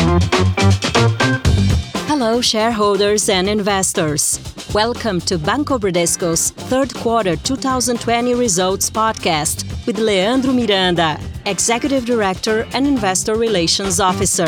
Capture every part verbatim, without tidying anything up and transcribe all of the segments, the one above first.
Hello, shareholders and investors. Welcome to Banco Bradesco's third quarter two thousand twenty results podcast with Leandro Miranda, Executive Director and Investor Relations Officer.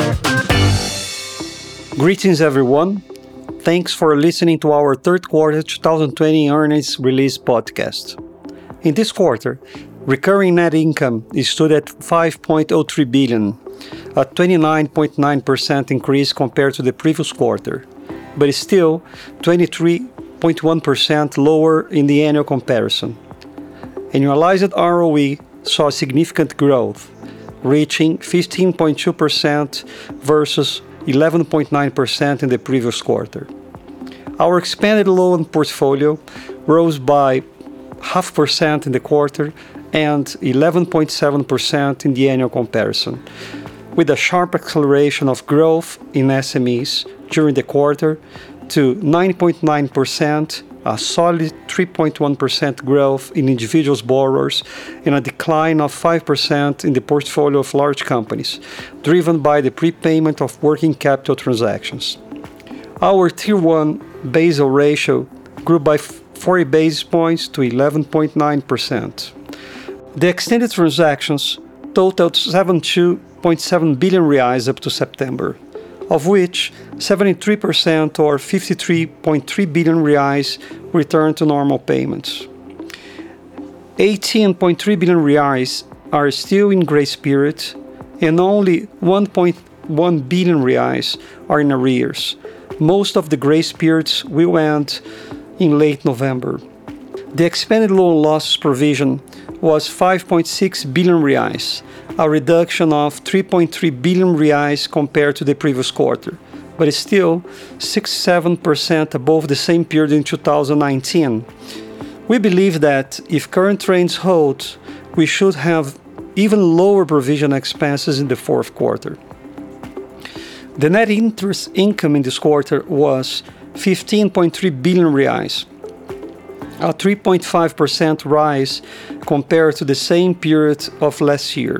Greetings, everyone. Thanks for listening to our third quarter twenty twenty earnings release podcast. In this quarter, recurring net income stood at five point zero three billion dollars, a twenty-nine point nine percent increase compared to the previous quarter, but is still twenty-three point one percent lower in the annual comparison. Annualized R O E saw significant growth, reaching fifteen point two percent versus eleven point nine percent in the previous quarter. Our expanded loan portfolio rose by half percent in the quarter and eleven point seven percent in the annual comparison, with a sharp acceleration of growth in S M Es during the quarter to nine point nine percent, a solid three point one percent growth in individuals borrowers, and a decline of five percent in the portfolio of large companies, driven by the prepayment of working capital transactions. Our Tier one Basel ratio grew by forty basis points to eleven point nine percent. The extended transactions totaled seventy-two point seven billion reais up to September, of which seventy-three percent or fifty-three point three billion reais returned to normal payments. eighteen point three billion reais are still in grace period, and only one point one billion reais are in arrears. Most of the grace periods will end in late November. The expanded loan losses provision was five point six billion reais, a reduction of three point three billion reais compared to the previous quarter, but is still sixty-seven percent above the same period in two thousand nineteen. We believe that if current trends hold, we should have even lower provision expenses in the fourth quarter. The net interest income in this quarter was fifteen point three billion reais, a three point five percent rise compared to the same period of last year.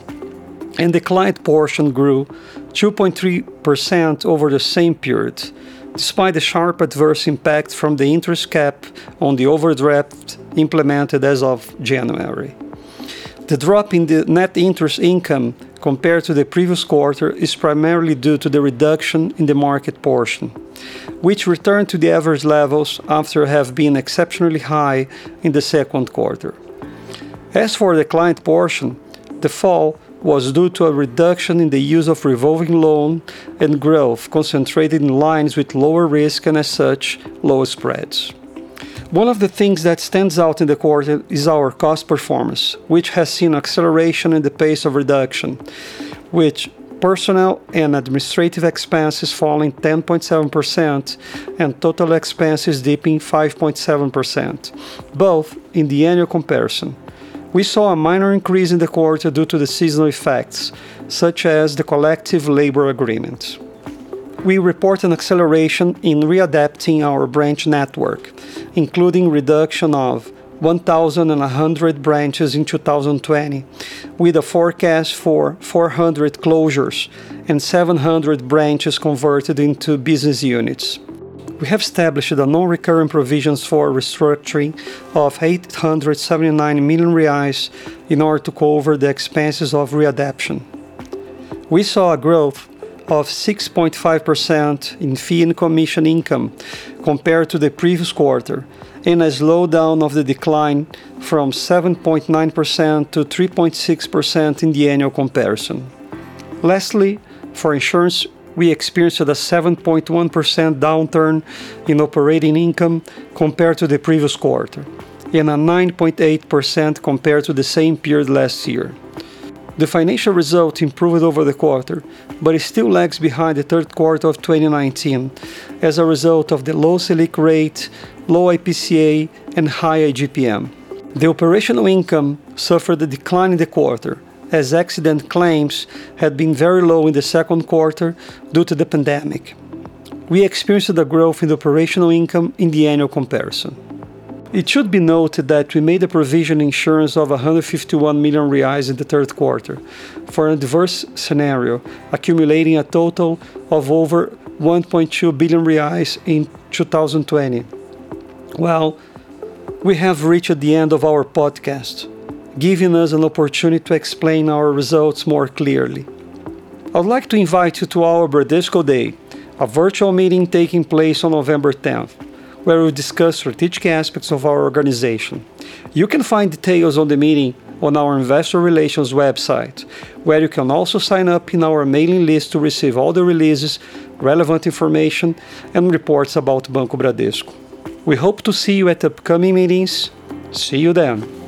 And the client portion grew two point three percent over the same period, despite the sharp adverse impact from the interest cap on the overdraft implemented as of January. The drop in the net interest income compared to the previous quarter is primarily due to the reduction in the market portion, which returned to the average levels after having been exceptionally high in the second quarter. As for the client portion, the fall was due to a reduction in the use of revolving loan and growth concentrated in lines with lower risk and, as such, lower spreads. One of the things that stands out in the quarter is our cost performance, which has seen acceleration in the pace of reduction, with personnel and administrative expenses falling ten point seven percent and total expenses dipping five point seven percent, both in the annual comparison. We saw a minor increase in the quarter due to the seasonal effects, such as the collective labor agreement. We report an acceleration in readapting our branch network, including reduction of one thousand one hundred branches in two thousand twenty, with a forecast for four hundred closures and seven hundred branches converted into business units. We have established a non-recurring provisions for restructuring of eight hundred seventy-nine million reais in order to cover the expenses of readaptation. We saw a growth of six point five percent in fee and commission income compared to the previous quarter, and a slowdown of the decline from seven point nine percent to three point six percent in the annual comparison. Lastly, for insurance, we experienced a seven point one percent downturn in operating income compared to the previous quarter, and a nine point eight percent compared to the same period last year. The financial result improved over the quarter, but it still lags behind the third quarter of twenty nineteen as a result of the low Selic rate, low I P C A, and high I G P M. The operational income suffered a decline in the quarter, as accident claims had been very low in the second quarter due to the pandemic. We experienced a growth in the operational income in the annual comparison. It should be noted that we made a provision insurance of one hundred fifty-one million reais in the third quarter for an adverse scenario, accumulating a total of over one point two billion reais in two thousand twenty. Well, we have reached the end of our podcast, giving us an opportunity to explain our results more clearly. I would like to invite you to our Bradesco Day, a virtual meeting taking place on November tenth, where we discuss strategic aspects of our organization. You can find details on the meeting on our Investor Relations website, where you can also sign up in our mailing list to receive all the releases, relevant information, and reports about Banco Bradesco. We hope to see you at upcoming meetings. See you then.